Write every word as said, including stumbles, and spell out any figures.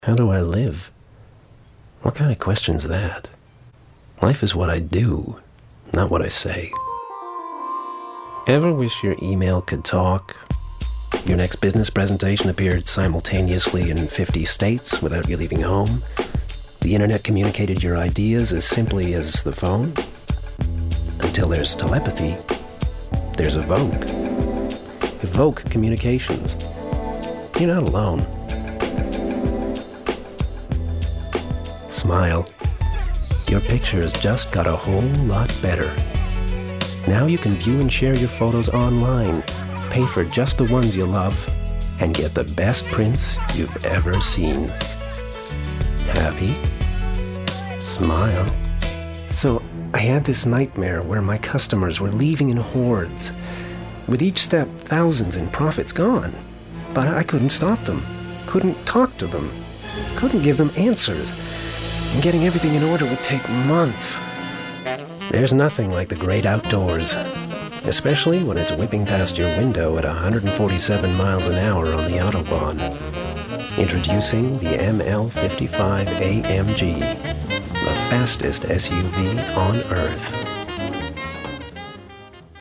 How do I live? What kind of question's that? Life is what I do, not what I say. Ever wish your email could talk? Your next business presentation appeared simultaneously in fifty states without you leaving home? The internet communicated your ideas as simply as the phone? Until there's telepathy, there's Evoke. Evoke Communications. You're not alone. Smile. Your pictures just got a whole lot better. Now you can view and share your photos online, pay for just the ones you love, and get the best prints you've ever seen. Happy? Smile. So I had this nightmare where my customers were leaving in hordes. With each step, thousands in profits gone. But I couldn't stop them, couldn't talk to them, couldn't give them answers. And getting everything in order would take months. There's nothing like the great outdoors, especially when it's whipping past your window at one hundred forty-seven miles an hour on the Autobahn. Introducing the M L fifty-five A M G, the fastest S U V on Earth.